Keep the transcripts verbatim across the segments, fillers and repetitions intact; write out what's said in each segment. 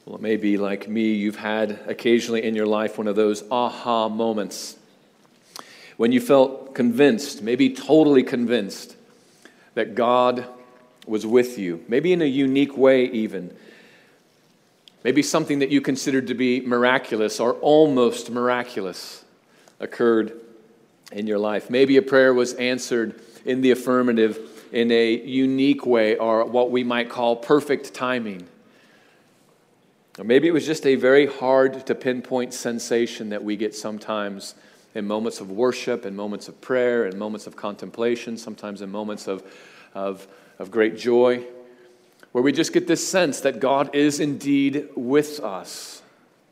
Well, it may be like me, you've had occasionally in your life one of those aha moments when you felt convinced, maybe totally convinced, that God was with you, maybe in a unique way even. Maybe something that you considered to be miraculous or almost miraculous occurred in your life. Maybe a prayer was answered in the affirmative in a unique way, or what we might call perfect timing. Or maybe it was just a very hard to pinpoint sensation that we get sometimes in moments of worship, in moments of prayer, in moments of contemplation, sometimes in moments of, of, of great joy, where we just get this sense that God is indeed with us.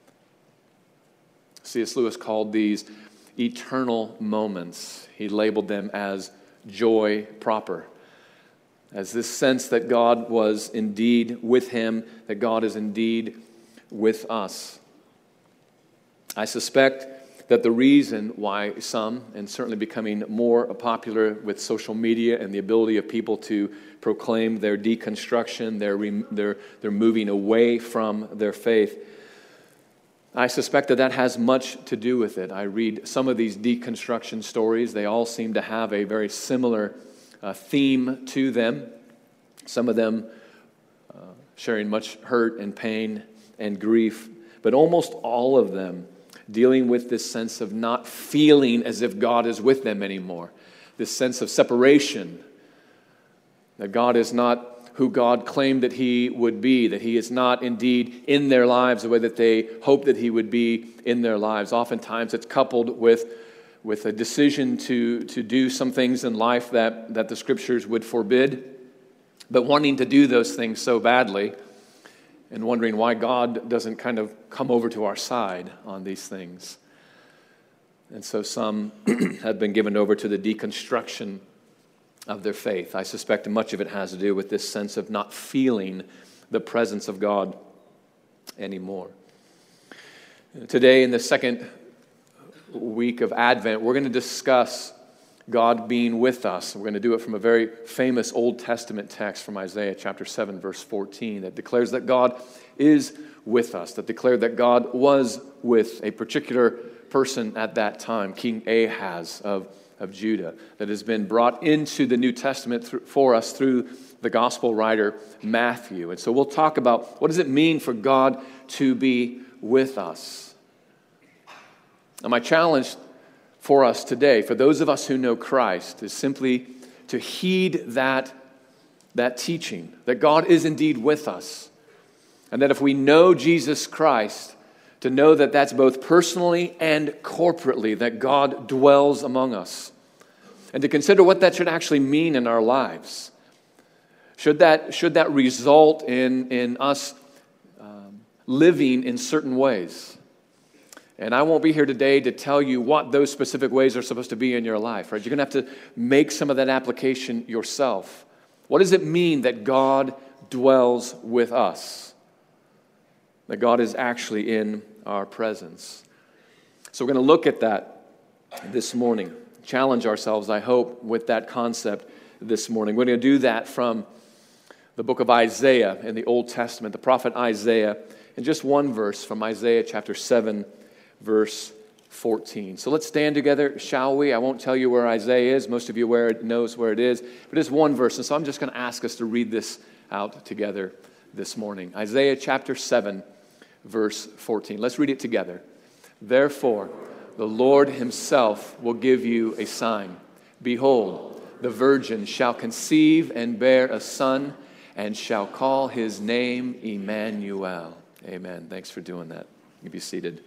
C S Lewis called these eternal moments. He labeled them as joy proper, as this sense that God was indeed with him, that God is indeed with us. I suspect that the reason why some, and certainly becoming more popular with social media and the ability of people to proclaim their deconstruction, their, their, their moving away from their faith, I suspect that that has much to do with it. I read some of these deconstruction stories. They all seem to have a very similar uh, theme to them. Some of them uh, sharing much hurt and pain and grief, but almost all of them dealing with this sense of not feeling as if God is with them anymore, this sense of separation, that God is not who God claimed that he would be, that he is not indeed in their lives the way that they hope that he would be in their lives. Oftentimes it's coupled with, with a decision to, to do some things in life that, that the Scriptures would forbid, but wanting to do those things so badly and wondering why God doesn't kind of come over to our side on these things. And so some have been given over to the deconstruction of their faith. I suspect much of it has to do with this sense of not feeling the presence of God anymore. Today, in the second week of Advent, we're going to discuss God being with us. We're going to do it from a very famous Old Testament text from Isaiah chapter seven, verse fourteen, that declares that God is with us, that declared that God was with a particular person at that time, King Ahaz of, of Judah, that has been brought into the New Testament th- for us through the gospel writer Matthew. And so we'll talk about what does it mean for God to be with us. And my challenge for us today, for those of us who know Christ, is simply to heed that, that teaching, that God is indeed with us. And that if we know Jesus Christ, to know that that's both personally and corporately, that God dwells among us. And to consider what that should actually mean in our lives. Should that, should that result in, in us um, living in certain ways? And I won't be here today to tell you what those specific ways are supposed to be in your life, right? You're going to have to make some of that application yourself. What does it mean that God dwells with us? That God is actually in our presence. So we're going to look at that this morning. Challenge ourselves, I hope, with that concept this morning. We're going to do that from the book of Isaiah in the Old Testament, the prophet Isaiah, in just one verse from Isaiah chapter seven, verse fourteen. So let's stand together, shall we? I won't tell you where Isaiah is. Most of you where it knows where it is. But it's one verse, and so I'm just going to ask us to read this out together this morning. Isaiah chapter seven, verse fourteen. Let's read it together. Therefore, the Lord himself will give you a sign. Behold, the virgin shall conceive and bear a son, and shall call his name Emmanuel. Amen. Thanks for doing that. You be seated.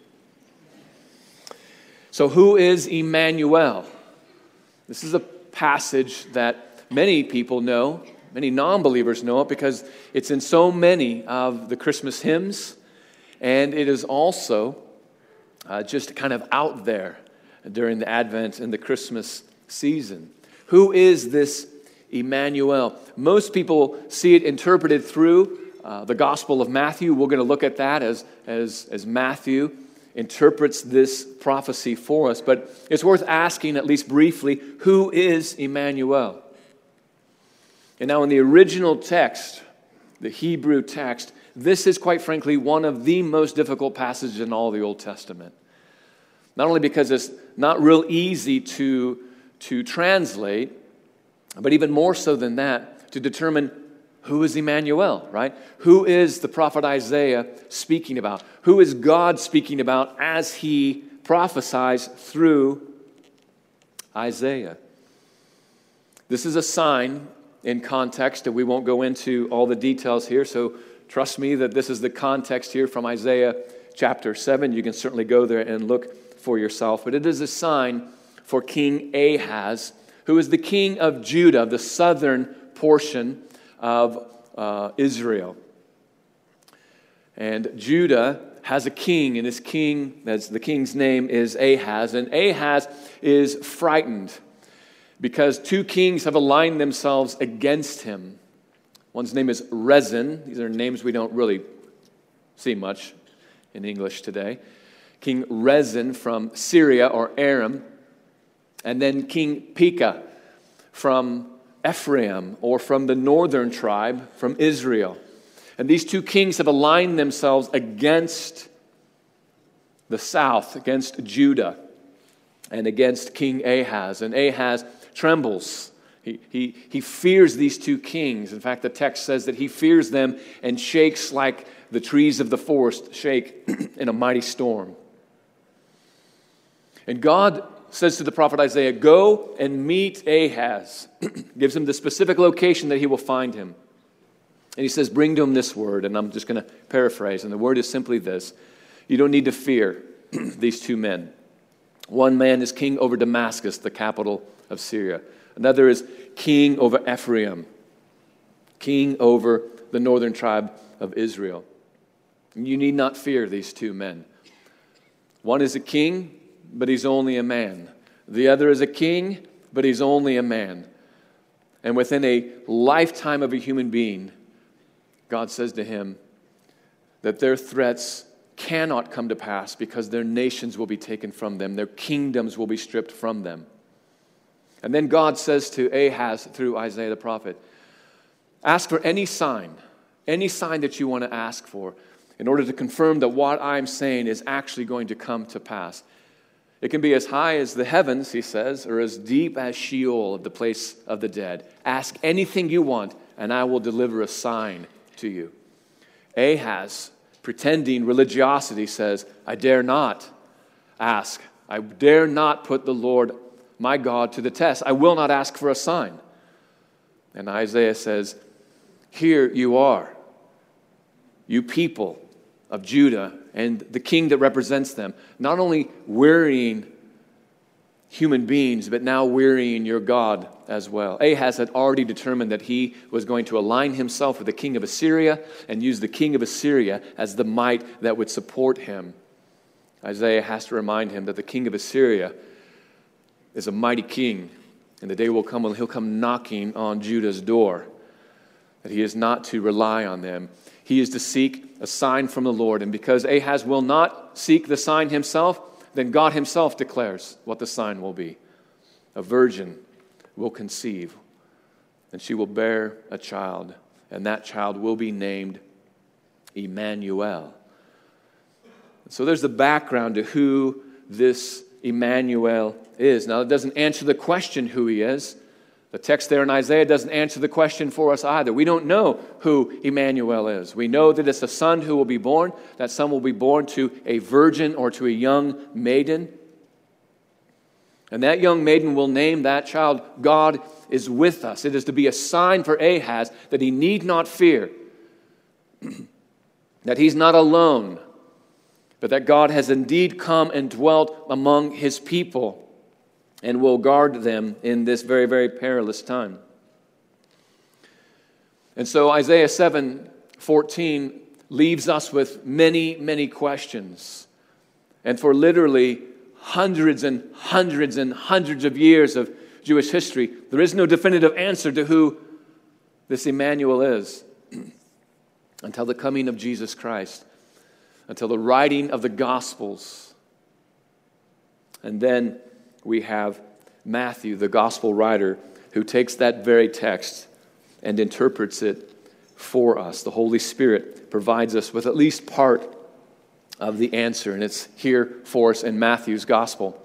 So who is Emmanuel? This is a passage that many people know, many non-believers know it because it's in so many of the Christmas hymns, and it is also uh, just kind of out there during the Advent and the Christmas season. Who is this Emmanuel? Most people see it interpreted through uh, the Gospel of Matthew. We're going to look at that as, as, as Matthew interprets this prophecy for us, but it's worth asking, at least briefly, who is Emmanuel? And now in the original text, the Hebrew text, This is, quite frankly, one of the most difficult passages in all the Old Testament. Not only because it's not real easy to, to translate, but even more so than that, to determine who is Emmanuel, right? Who is the prophet Isaiah speaking about? Who is God speaking about as he prophesies through Isaiah? This is a sign in context, and we won't go into all the details here, so trust me that this is the context here from Isaiah chapter seven. You can certainly go there and look for yourself, but it is a sign for King Ahaz, who is the king of Judah, the southern portion of uh, Israel. And Judah has a king, and his king, as the king's name is Ahaz, and Ahaz is frightened because two kings have aligned themselves against him. One's name is Rezin. These are names we don't really see much in English today. King Rezin from Syria or Aram, and then King Pekah from Ephraim, or from the northern tribe, from Israel. And these two kings have aligned themselves against the south, against Judah, and against King Ahaz. And Ahaz trembles. He, he, he fears these two kings. In fact, the text says that he fears them and shakes like the trees of the forest shake in a mighty storm. And God says to the prophet Isaiah, go and meet Ahaz. Gives him the specific location that he will find him. And he says, bring to him this word. And I'm just going to paraphrase. And the word is simply this. You don't need to fear these two men. One man is king over Damascus, the capital of Syria. Another is king over Ephraim, king over the northern tribe of Israel. You need not fear these two men. One is a king, but he's only a man. The other is a king, but he's only a man. And within a lifetime of a human being, God says to him that their threats cannot come to pass because their nations will be taken from them. Their kingdoms will be stripped from them. And then God says to Ahaz through Isaiah the prophet, ask for any sign, any sign that you want to ask for in order to confirm that what I'm saying is actually going to come to pass. It can be as high as the heavens, he says, or as deep as Sheol, the place of the dead. Ask anything you want, and I will deliver a sign to you. Ahaz, pretending religiosity, says, I dare not ask. I dare not put the Lord, my God, to the test. I will not ask for a sign. And Isaiah says, here you are, you people of Judah and the king that represents them, not only wearying human beings, but now wearying your God as well. Ahaz had already determined that he was going to align himself with the king of Assyria and use the king of Assyria as the might that would support him. Isaiah has to remind him that the king of Assyria is a mighty king, and the day will come when he'll come knocking on Judah's door, that he is not to rely on them. He is to seek a sign from the Lord. And because Ahaz will not seek the sign himself, then God himself declares what the sign will be. A virgin will conceive, and she will bear a child, and that child will be named Emmanuel. So there's the background to who this Emmanuel is. Now, it doesn't answer the question who he is. The text there in Isaiah doesn't answer the question for us either. We don't know who Emmanuel is. We know that it's a son who will be born. That son will be born to a virgin or to a young maiden. And that young maiden will name that child, God is with us. It is to be a sign for Ahaz that he need not fear, that he's not alone, but that God has indeed come and dwelt among his people and will guard them in this very, very perilous time. And so Isaiah seven fourteen leaves us with many, many questions. And for literally hundreds and hundreds and hundreds of years of Jewish history, there is no definitive answer to who this Emmanuel is until the coming of Jesus Christ, until the writing of the Gospels. And then we have Matthew, the gospel writer, who takes that very text and interprets it for us. The Holy Spirit provides us with at least part of the answer, and it's here for us in Matthew's gospel.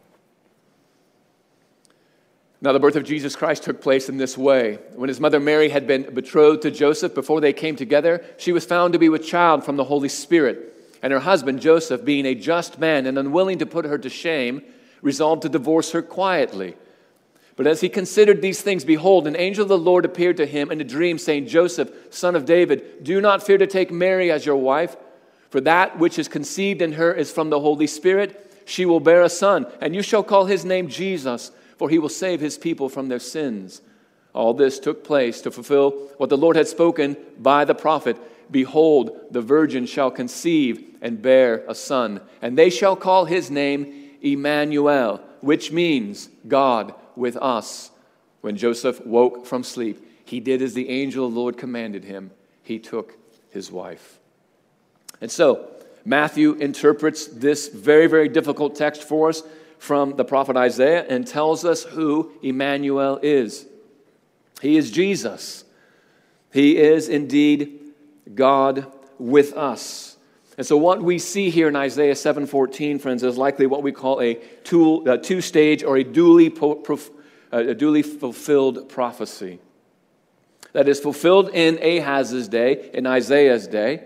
Now, the birth of Jesus Christ took place in this way. When his mother Mary had been betrothed to Joseph, before they came together, she was found to be with child from the Holy Spirit. And her husband, Joseph, being a just man and unwilling to put her to shame, resolved to divorce her quietly. But as he considered these things, behold, an angel of the Lord appeared to him in a dream, saying, Joseph, son of David, do not fear to take Mary as your wife, for that which is conceived in her is from the Holy Spirit. She will bear a son, and you shall call his name Jesus, for he will save his people from their sins. All this took place to fulfill what the Lord had spoken by the prophet. Behold, the virgin shall conceive and bear a son, and they shall call his name Emmanuel, which means God with us. When Joseph woke from sleep, he did as the angel of the Lord commanded him. He took his wife. And so, Matthew interprets this very, very difficult text for us from the prophet Isaiah and tells us who Emmanuel is. He is Jesus. He is indeed God with us. And so what we see here in Isaiah seven fourteen, friends, is likely what we call a, two, a two-stage or a duly, a duly fulfilled prophecy. That is fulfilled in Ahaz's day, in Isaiah's day.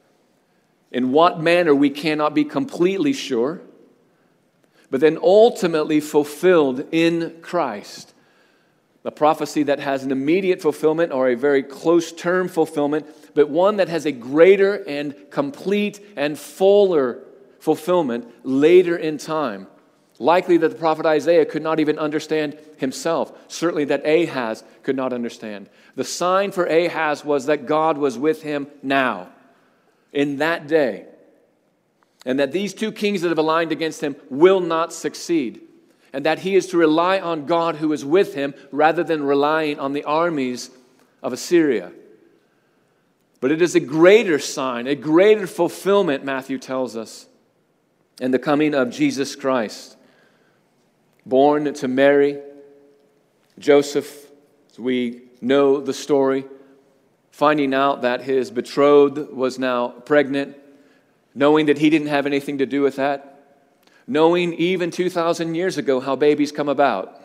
In what manner we cannot be completely sure, but then ultimately fulfilled in Christ. A prophecy that has an immediate fulfillment or a very close term fulfillment, but one that has a greater and complete and fuller fulfillment later in time. Likely that the prophet Isaiah could not even understand himself. Certainly that Ahaz could not understand. The sign for Ahaz was that God was with him now, in that day, and that these two kings that have aligned against him will not succeed, and that he is to rely on God who is with him rather than relying on the armies of Assyria. But it is a greater sign, a greater fulfillment, Matthew tells us, in the coming of Jesus Christ. Born to Mary, Joseph, as we know the story, finding out that his betrothed was now pregnant, knowing that he didn't have anything to do with that, knowing even two thousand years ago how babies come about,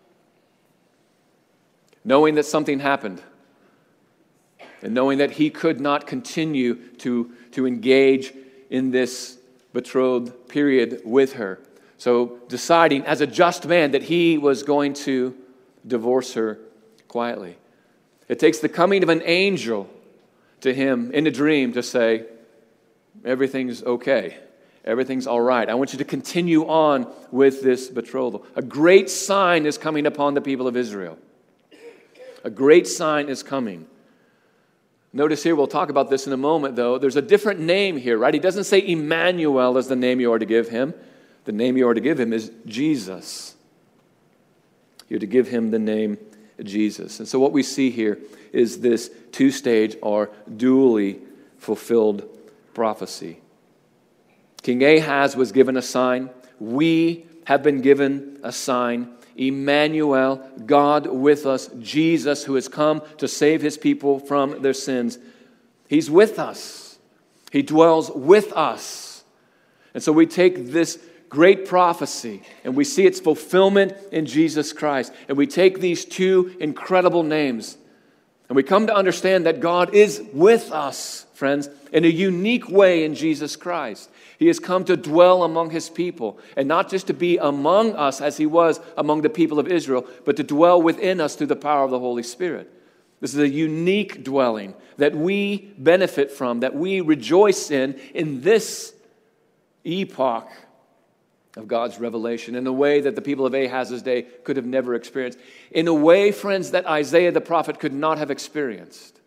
knowing that something happened, and knowing that he could not continue to, to engage in this betrothed period with her. So deciding as a just man that he was going to divorce her quietly. It takes the coming of an angel to him in a dream to say, everything's okay. Everything's all right. I want you to continue on with this betrothal. A great sign is coming upon the people of Israel. A great sign is coming. Notice here, we'll talk about this in a moment, though. There's a different name here, right? He doesn't say Emmanuel as the name you are to give him. The name you are to give him is Jesus. You're to give him the name Jesus. And so what we see here is this two-stage or dually fulfilled prophecy. King Ahaz was given a sign. We have been given a sign. Emmanuel, God with us, Jesus, who has come to save his people from their sins. He's with us. He dwells with us. And so we take this great prophecy, and we see its fulfillment in Jesus Christ. And we take these two incredible names, and we come to understand that God is with us, friends, in a unique way in Jesus Christ. He has come to dwell among his people, and not just to be among us as he was among the people of Israel, but to dwell within us through the power of the Holy Spirit. This is a unique dwelling that we benefit from, that we rejoice in, in this epoch of God's revelation, in a way that the people of Ahaz's day could have never experienced. In a way, friends, that Isaiah the prophet could not have experienced.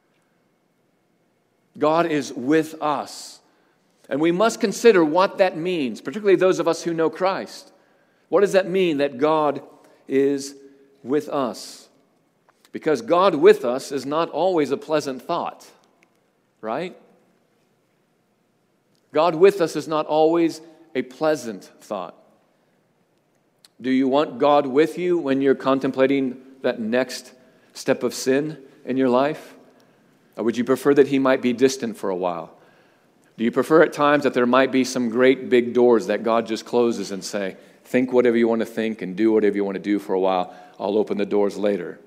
God is with us. And we must consider what that means, particularly those of us who know Christ. What does that mean that God is with us? Because God with us is not always a pleasant thought, right? God with us is not always a pleasant thought. Do you want God with you when you're contemplating that next step of sin in your life? Or would you prefer that he might be distant for a while? Do you prefer at times that there might be some great big doors that God just closes and say, think whatever you want to think and do whatever you want to do for a while. I'll open the doors later.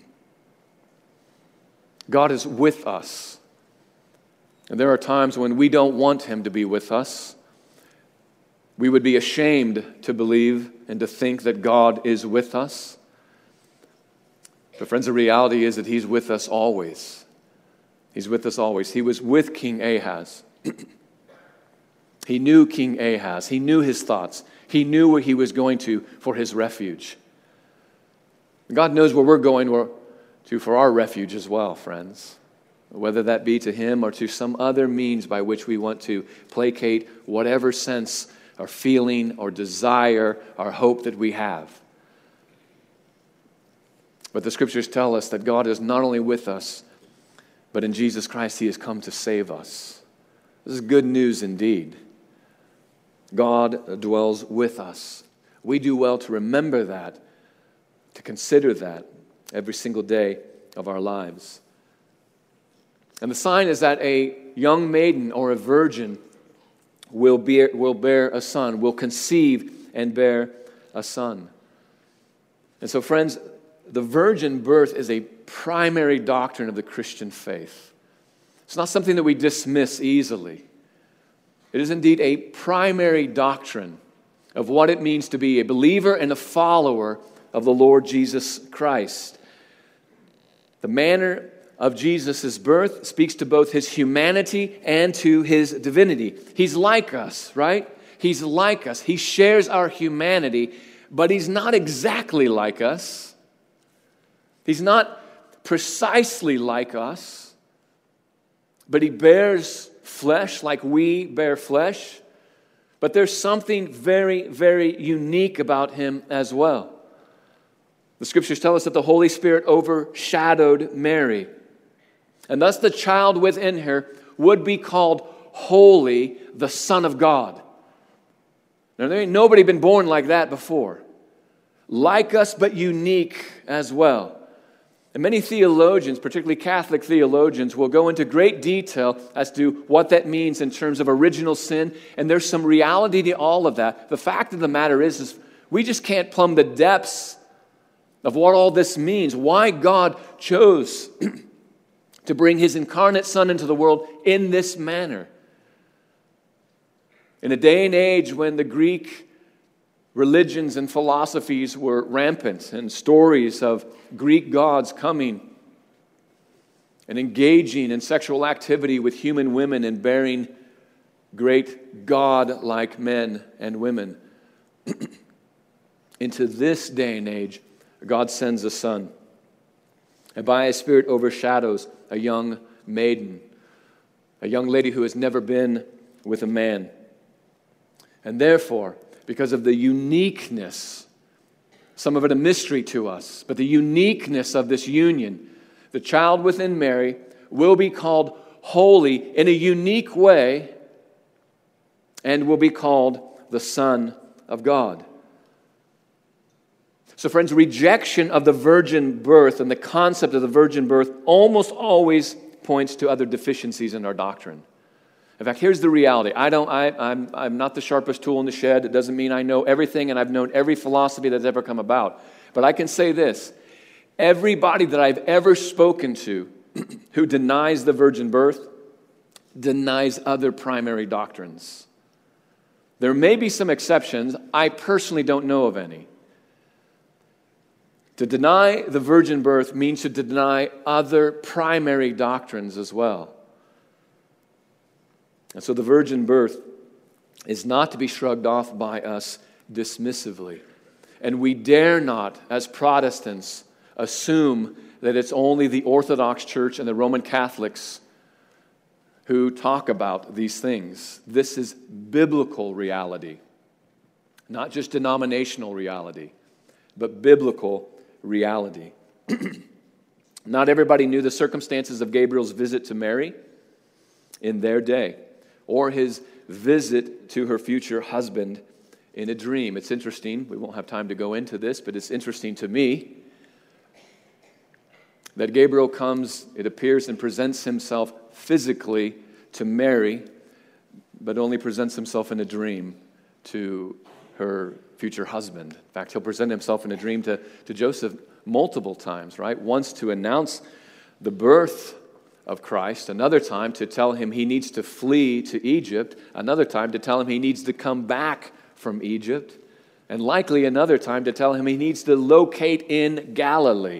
God is with us. And there are times when we don't want him to be with us. We would be ashamed to believe and to think that God is with us. But friends, the reality is that he's with us always. He's with us always. He was with King Ahaz. He knew King Ahaz. He knew his thoughts. He knew where he was going to for his refuge. God knows where we're going to for our refuge as well, friends. Whether that be to him or to some other means by which we want to placate whatever sense or feeling or desire or hope that we have. But the scriptures tell us that God is not only with us, but in Jesus Christ he has come to save us. This is good news indeed. God dwells with us. We do well to remember that, to consider that every single day of our lives. And the sign is that a young maiden or a virgin will bear, will bear a son, will conceive and bear a son. And so, friends, the virgin birth is a primary doctrine of the Christian faith. It's not something that we dismiss easily. It is indeed a primary doctrine of what it means to be a believer and a follower of the Lord Jesus Christ. The manner of Jesus' birth speaks to both his humanity and to his divinity. He's like us, right? He's like us. He shares our humanity, but he's not exactly like us. He's not precisely like us, but he bears flesh like we bear flesh. But there's something very, very unique about him as well. The scriptures tell us that the Holy Spirit overshadowed Mary. And thus the child within her would be called holy, the Son of God. Now, there ain't nobody been born like that before. Like us, but unique as well. And many theologians, particularly Catholic theologians, will go into great detail as to what that means in terms of original sin. And there's some reality to all of that. The fact of the matter is, is we just can't plumb the depths of what all this means. Why God chose to bring his incarnate Son into the world in this manner. In a day and age when the Greek religions and philosophies were rampant and stories of Greek gods coming and engaging in sexual activity with human women and bearing great God-like men and women. Into this day and age, God sends a son. And by his Spirit overshadows a young maiden, a young lady who has never been with a man. And therefore, because of the uniqueness, some of it a mystery to us, but the uniqueness of this union, the child within Mary will be called holy in a unique way and will be called the Son of God. So friends, rejection of the virgin birth and the concept of the virgin birth almost always points to other deficiencies in our doctrine. In fact, here's the reality. I don't, I, I'm, I'm not the sharpest tool in the shed. It doesn't mean I know everything and I've known every philosophy that's ever come about. But I can say this. Everybody that I've ever spoken to who denies the virgin birth denies other primary doctrines. There may be some exceptions. I personally don't know of any. To deny the virgin birth means to deny other primary doctrines as well. And so the virgin birth is not to be shrugged off by us dismissively. And we dare not, as Protestants, assume that it's only the Orthodox Church and the Roman Catholics who talk about these things. This is biblical reality, not just denominational reality, but biblical reality. Not everybody knew the circumstances of Gabriel's visit to Mary in their day, or his visit to her future husband in a dream. It's interesting. We won't have time to go into this, but it's interesting to me that Gabriel comes, it appears, and presents himself physically to Mary, but only presents himself in a dream to her future husband. In fact, he'll present himself in a dream to, to Joseph multiple times, right? Once to announce the birth of Christ, another time to tell him he needs to flee to Egypt, another time to tell him he needs to come back from Egypt, and likely another time to tell him he needs to locate in Galilee.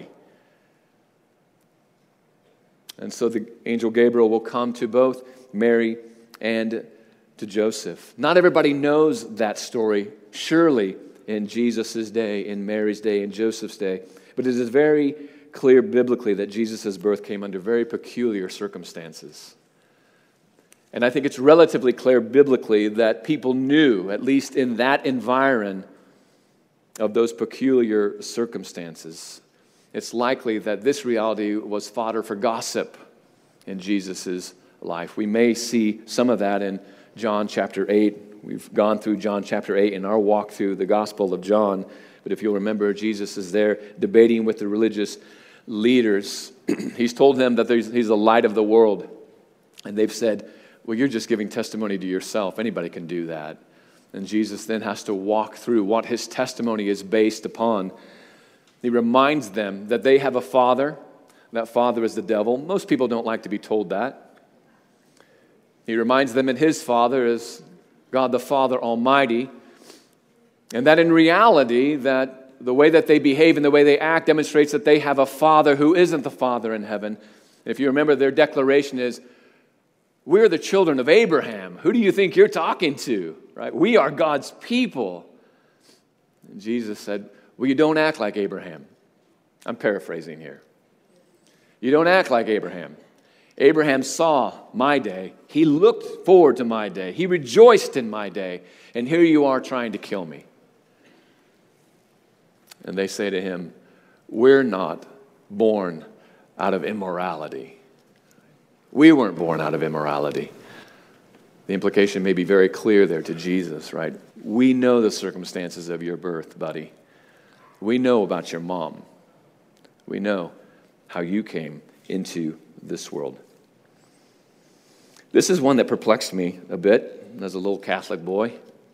And so the angel Gabriel will come to both Mary and to Joseph. Not everybody knows that story, surely, in Jesus' day, in Mary's day, in Joseph's day. But it is very clear biblically that Jesus' birth came under very peculiar circumstances. And I think it's relatively clear biblically that people knew, at least in that environment, of those peculiar circumstances. It's likely that this reality was fodder for gossip in Jesus' life. We may see some of that in John chapter eight. We've gone through John chapter eight in our walk through the Gospel of John. But if you'll remember, Jesus is there debating with the religious leaders. He's told them that he's the light of the world. And they've said, well, you're just giving testimony to yourself. Anybody can do that. And Jesus then has to walk through what his testimony is based upon. He reminds them that they have a father. That father is the devil. Most people don't like to be told that. He reminds them that his father is God the Father Almighty, and that in reality, that the way that they behave and the way they act demonstrates that they have a father who isn't the Father in heaven. If you remember, their declaration is, we're the children of Abraham. Who do you think you're talking to? Right? We are God's people. And Jesus said, well, you don't act like Abraham. I'm paraphrasing here. You don't act like Abraham. Abraham saw my day. He looked forward to my day. He rejoiced in my day. And here you are trying to kill me. And they say to him, we're not born out of immorality. We weren't born out of immorality. The implication may be very clear there to Jesus, right? We know the circumstances of your birth, buddy. We know about your mom. We know how you came into this world. This is one that perplexed me a bit as a little Catholic boy,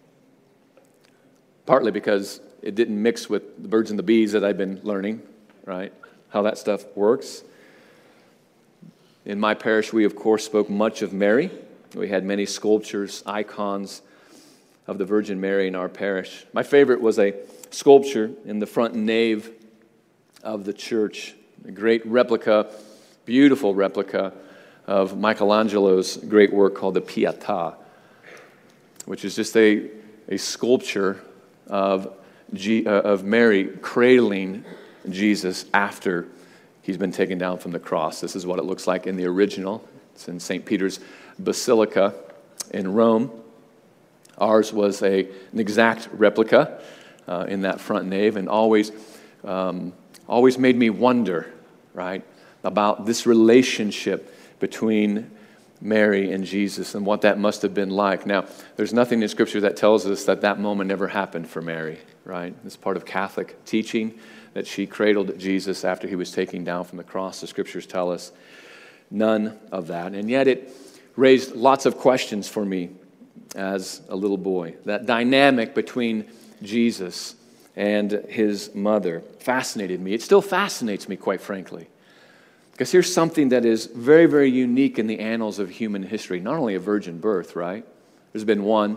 partly because it didn't mix with the birds and the bees that I've been learning, right? How that stuff works. In my parish, we, of course, spoke much of Mary. We had many sculptures, icons of the Virgin Mary in our parish. My favorite was a sculpture in the front nave of the church, a great replica, beautiful replica of Michelangelo's great work called the Pietà, which is just a, a sculpture of, G, uh, of Mary cradling Jesus after he's been taken down from the cross. This is what it looks like in the original. It's in Saint Peter's Basilica in Rome. Ours was a, an exact replica uh, in that front nave, and always, um, always made me wonder, right, about this relationship between Mary and Jesus and what that must have been like. Now, there's nothing in Scripture that tells us that that moment never happened for Mary, right? It's part of Catholic teaching that she cradled Jesus after he was taken down from the cross. The Scriptures tell us none of that. And yet it raised lots of questions for me as a little boy. That dynamic between Jesus and his mother fascinated me. It still fascinates me, quite frankly. Because here's something that is very, very unique in the annals of human history. Not only a virgin birth, right? There's been one.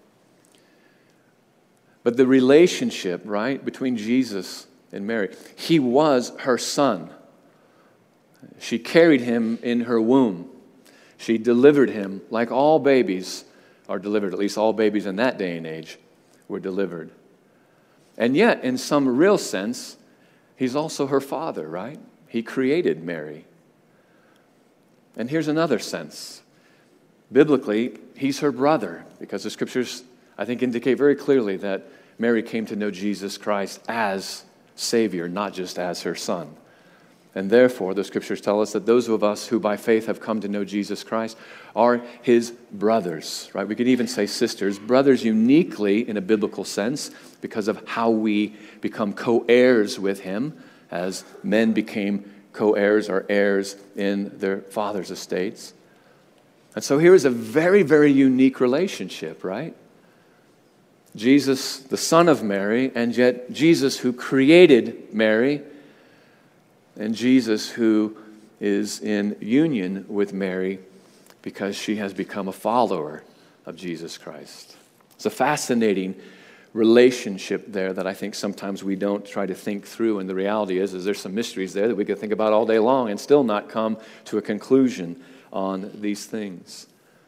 But the relationship, right, between Jesus and Mary. He was her son. She carried him in her womb. She delivered him like all babies are delivered. At least all babies in that day and age were delivered. And yet, in some real sense, he's also her father, right? He created Mary. And here's another sense. Biblically, he's her brother, because the Scriptures, I think, indicate very clearly that Mary came to know Jesus Christ as Savior, not just as her son. And therefore, the Scriptures tell us that those of us who by faith have come to know Jesus Christ are his brothers, right? We could even say sisters, brothers uniquely in a biblical sense because of how we become co-heirs with him as men became co-heirs or heirs in their father's estates. And so here is a very, very unique relationship, right? Jesus, the son of Mary, and yet Jesus who created Mary, and Jesus who is in union with Mary because she has become a follower of Jesus Christ. It's a fascinating relationship there that I think sometimes we don't try to think through, and the reality is, is there's some mysteries there that we could think about all day long and still not come to a conclusion on these things.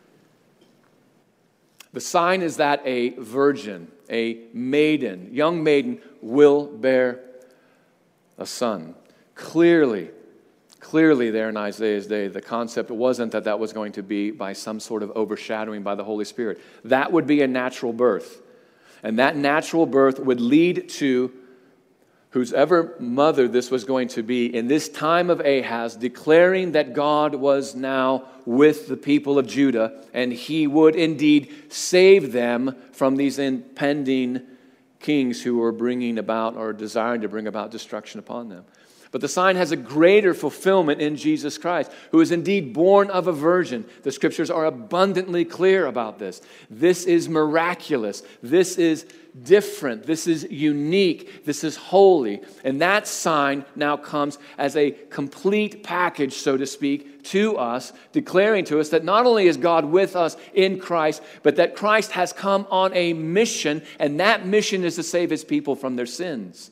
The sign is that a virgin, a maiden, young maiden, will bear a son. Clearly, clearly there in Isaiah's day, the concept wasn't that that was going to be by some sort of overshadowing by the Holy Spirit. That would be a natural birth. And that natural birth would lead to whosever mother this was going to be in this time of Ahaz, declaring that God was now with the people of Judah, and he would indeed save them from these impending kings who were bringing about or desiring to bring about destruction upon them. But the sign has a greater fulfillment in Jesus Christ, who is indeed born of a virgin. The scriptures are abundantly clear about this. This is miraculous. This is different. This is unique. This is holy. And that sign now comes as a complete package, so to speak, to us, declaring to us that not only is God with us in Christ, but that Christ has come on a mission, and that mission is to save his people from their sins.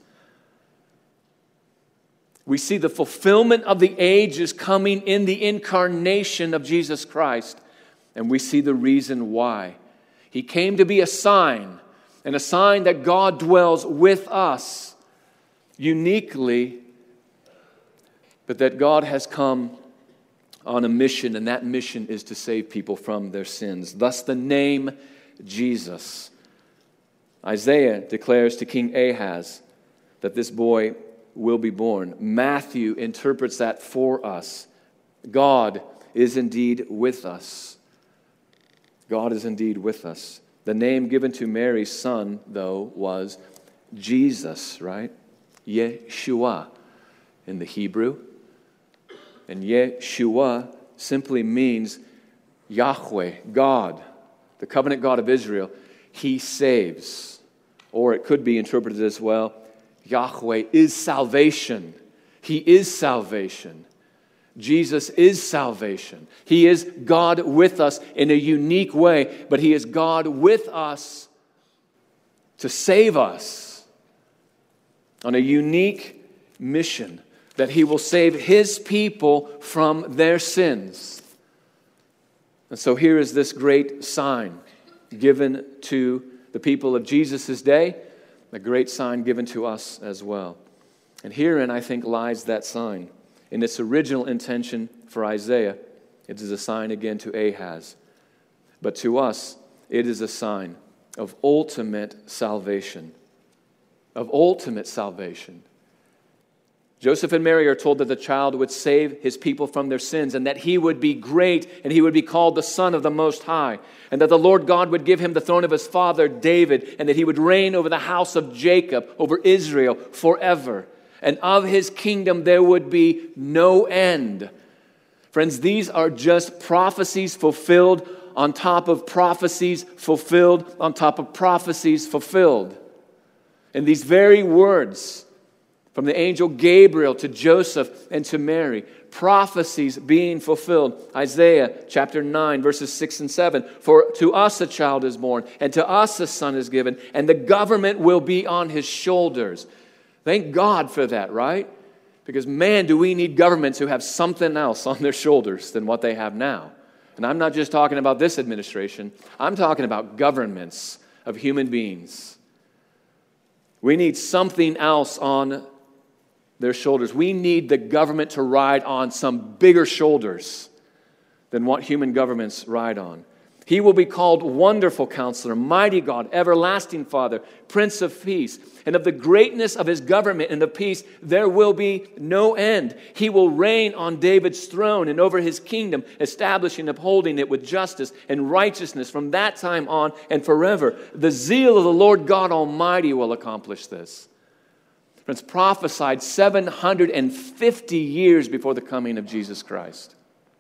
We see the fulfillment of the ages coming in the incarnation of Jesus Christ, and we see the reason why. He came to be a sign, and a sign that God dwells with us uniquely, but that God has come on a mission, and that mission is to save people from their sins. Thus the name Jesus. Isaiah declares to King Ahaz that this boy will be born. Matthew interprets that for us. God is indeed with us. God is indeed with us. The name given to Mary's son, though, was Jesus, right? Yeshua in the Hebrew. And Yeshua simply means Yahweh, God, the covenant God of Israel. He saves. Or it could be interpreted as well, Yahweh is salvation. He is salvation. Jesus is salvation. He is God with us in a unique way, but he is God with us to save us on a unique mission, that he will save his people from their sins. And so here is this great sign given to the people of Jesus' day, a great sign given to us as well. And herein, I think, lies that sign. In its original intention for Isaiah, it is a sign again to Ahaz. But to us, it is a sign of ultimate salvation. Of ultimate salvation. Joseph and Mary are told that the child would save his people from their sins, and that he would be great, and he would be called the Son of the Most High, and that the Lord God would give him the throne of his father David, and that he would reign over the house of Jacob, over Israel forever. And of his kingdom there would be no end. Friends, these are just prophecies fulfilled on top of prophecies fulfilled on top of prophecies fulfilled. And these very words from the angel Gabriel to Joseph and to Mary, prophecies being fulfilled. Isaiah chapter nine, verses six and seven. For to us a child is born, and to us a son is given, and the government will be on his shoulders. Thank God for that, right? Because man, do we need governments who have something else on their shoulders than what they have now. And I'm not just talking about this administration. I'm talking about governments of human beings. We need something else on their shoulders. We need the government to ride on some bigger shoulders than what human governments ride on. He will be called Wonderful Counselor, Mighty God, Everlasting Father, Prince of Peace. And of the greatness of his government and of peace, there will be no end. He will reign on David's throne and over his kingdom, establishing and upholding it with justice and righteousness from that time on and forever. The zeal of the Lord God Almighty will accomplish this. Friends, prophesied seven hundred fifty years before the coming of Jesus Christ.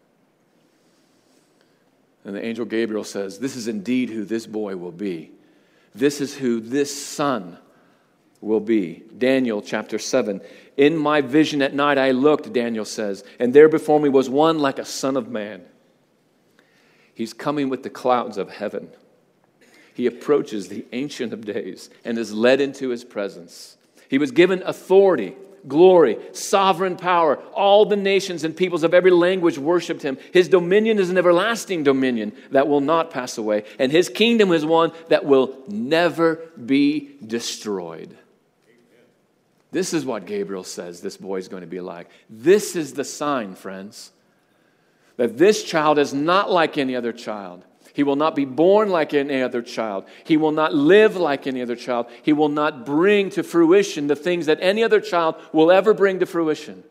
And the angel Gabriel says, this is indeed who this boy will be. This is who this son will be. Daniel chapter seven. In my vision at night I looked, Daniel says, and there before me was one like a son of man. He's coming with the clouds of heaven. He approaches the Ancient of Days and is led into his presence. He was given authority, glory, sovereign power. All the nations and peoples of every language worshiped him. His dominion is an everlasting dominion that will not pass away. And his kingdom is one that will never be destroyed. This is what Gabriel says this boy is going to be like. This is the sign, friends, that this child is not like any other child. He will not be born like any other child. He will not live like any other child. He will not bring to fruition the things that any other child will ever bring to fruition.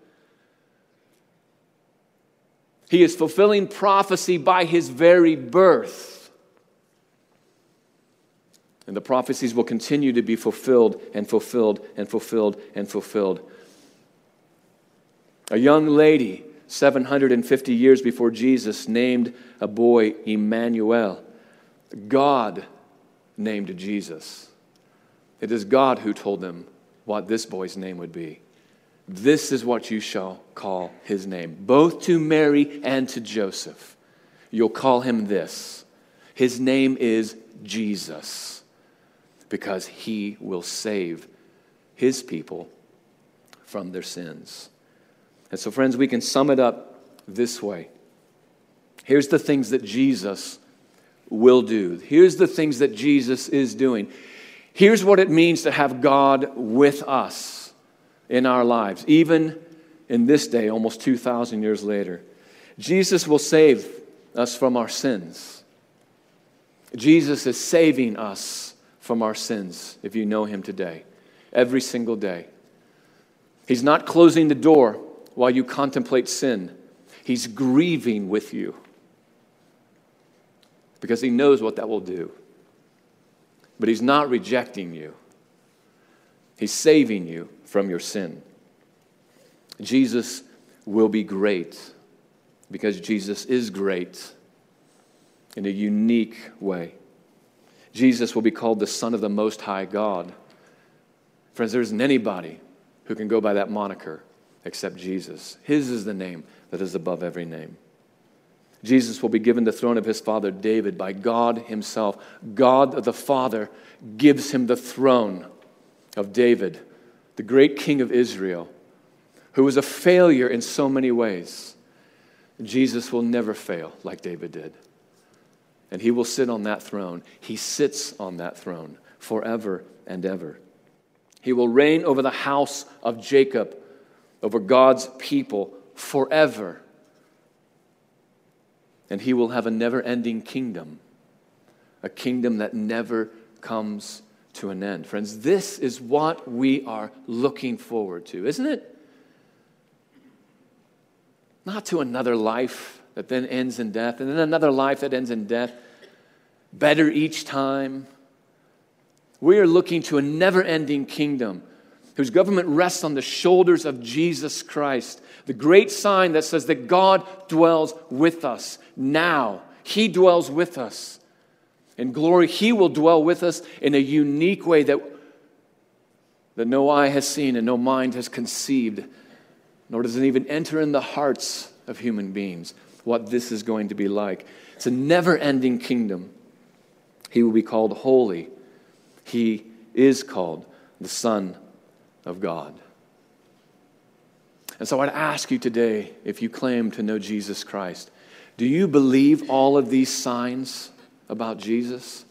He is fulfilling prophecy by his very birth. And the prophecies will continue to be fulfilled and fulfilled and fulfilled and fulfilled. A young lady, seven hundred fifty years before Jesus, named a boy Emmanuel. God named Jesus. It is God who told them what this boy's name would be. This is what you shall call his name. Both to Mary and to Joseph. You'll call him this. His name is Jesus, because he will save his people from their sins. And so, friends, we can sum it up this way. Here's the things that Jesus will do. Here's the things that Jesus is doing. Here's what it means to have God with us in our lives, even in this day, almost two thousand years later. Jesus will save us from our sins. Jesus is saving us from our sins, if you know him today, every single day. He's not closing the door while you contemplate sin. He's grieving with you because he knows what that will do. But he's not rejecting you. He's saving you from your sin. Jesus will be great because Jesus is great in a unique way. Jesus will be called the Son of the Most High God. Friends, there isn't anybody who can go by that moniker except Jesus. His is the name that is above every name. Jesus will be given the throne of his father David by God himself. God the Father gives him the throne of David, the great king of Israel, who was a failure in so many ways. Jesus will never fail like David did. And he will sit on that throne. He sits on that throne forever and ever. He will reign over the house of Jacob, over God's people forever. And he will have a never-ending kingdom, a kingdom that never comes to an end. Friends, this is what we are looking forward to, isn't it? Not to another life that then ends in death, and then another life that ends in death, better each time. We are looking to a never-ending kingdom whose government rests on the shoulders of Jesus Christ, the great sign that says that God dwells with us now. He dwells with us. In glory, he will dwell with us in a unique way that, that no eye has seen and no mind has conceived, nor does it even enter in the hearts of human beings what this is going to be like. It's a never-ending kingdom. He will be called holy. He is called the Son of God. And so I'd ask you today, if you claim to know Jesus Christ, do you believe all of these signs about Jesus?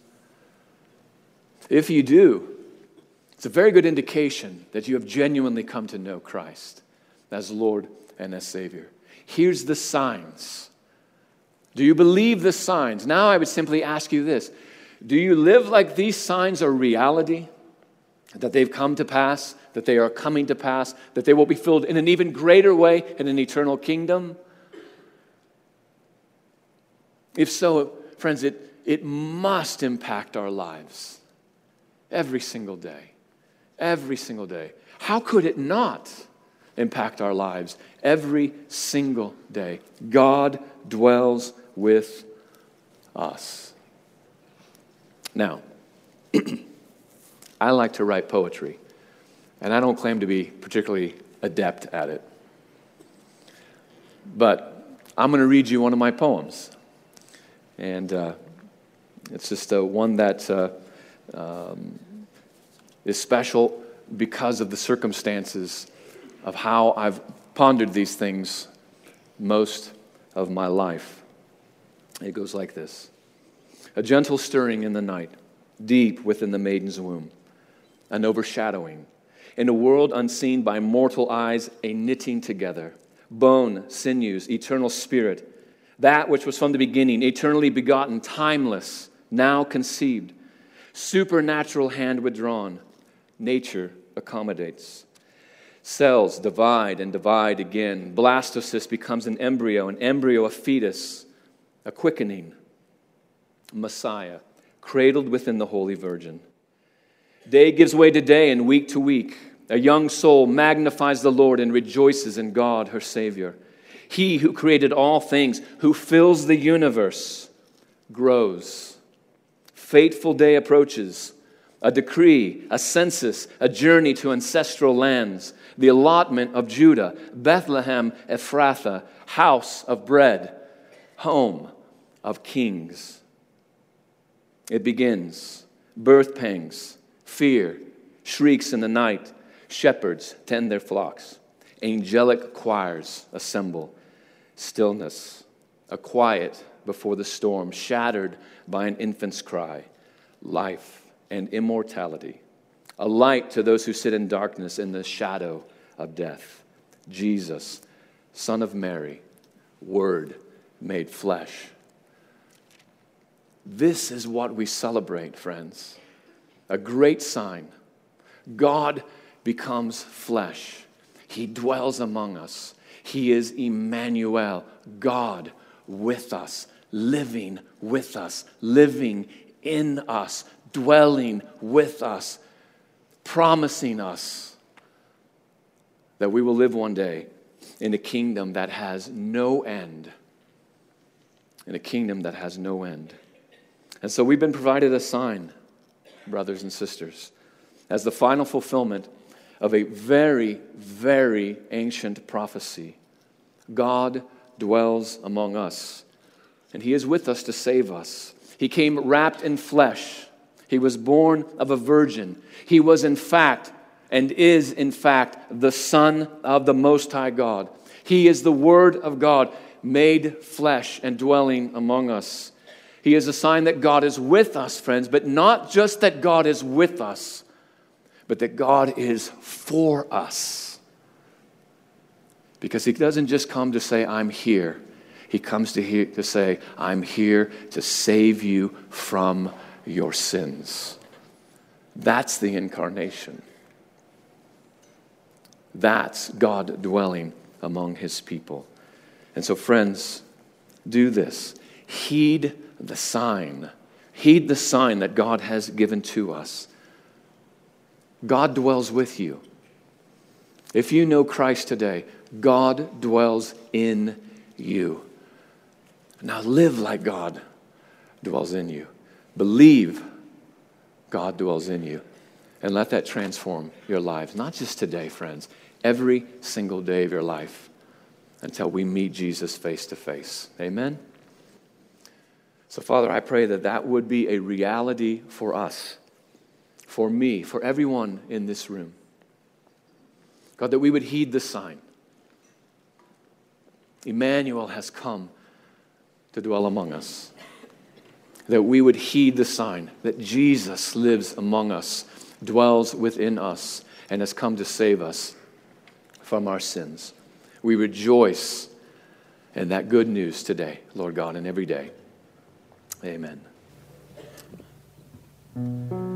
If you do, it's a very good indication that you have genuinely come to know Christ as Lord and as Savior. Here's the signs. Do you believe the signs? Now I would simply ask you this. Do you live like these signs are reality? That they've come to pass, that they are coming to pass, that they will be filled in an even greater way in an eternal kingdom? If so, friends, it, it must impact our lives every single day. Every single day. How could it not impact our lives every single day? God dwells with us. Now, I like to write poetry, and I don't claim to be particularly adept at it. But I'm going to read you one of my poems. And uh, it's just uh, one that uh, um, is special because of the circumstances of how I've pondered these things most of my life. It goes like this. A gentle stirring in the night, deep within the maiden's womb, an overshadowing. In a world unseen by mortal eyes, a knitting together. Bone, sinews, eternal spirit, that which was from the beginning, eternally begotten, timeless, now conceived. Supernatural hand withdrawn, nature accommodates. Cells divide and divide again. Blastocyst becomes an embryo, an embryo a fetus, a quickening. Messiah, cradled within the Holy Virgin. Day gives way to day and week to week. A young soul magnifies the Lord and rejoices in God, her Savior. He who created all things, who fills the universe, grows. Fateful day approaches. A decree, a census, a journey to ancestral lands, the allotment of Judah, Bethlehem, Ephrathah, house of bread, home of kings. It begins. Birth pangs, fear, shrieks in the night. Shepherds tend their flocks. Angelic choirs assemble. Stillness, a quiet before the storm, shattered by an infant's cry. Life and immortality. A light to those who sit in darkness in the shadow of death. Jesus, Son of Mary, Word made flesh. This is what we celebrate, friends. A great sign. God becomes flesh. He dwells among us. He is Emmanuel, God with us, living with us, living in us, dwelling with us, promising us that we will live one day in a kingdom that has no end. In a kingdom that has no end. And so we've been provided a sign, brothers and sisters, as the final fulfillment of a very, very ancient prophecy. God dwells among us, and He is with us to save us. He came wrapped in flesh. He was born of a virgin. He was in fact, and is in fact, the Son of the Most High God. He is the Word of God, made flesh and dwelling among us. He is a sign that God is with us, friends, but not just that God is with us, but that God is for us. Because He doesn't just come to say, I'm here. He comes to, hear, to say, I'm here to save you from your sins. That's the incarnation. That's God dwelling among His people. And so, friends, do this. Heed the sign. Heed the sign that God has given to us. God dwells with you. If you know Christ today, God dwells in you. Now live like God dwells in you. Believe God dwells in you. And let that transform your lives. Not just today, friends. Every single day of your life. Until we meet Jesus face to face. Amen? So, Father, I pray that that would be a reality for us. For me, for everyone in this room. God, that we would heed the sign. Emmanuel has come to dwell among us. That we would heed the sign that Jesus lives among us, dwells within us, and has come to save us from our sins. We rejoice in that good news today, Lord God, and every day. Amen.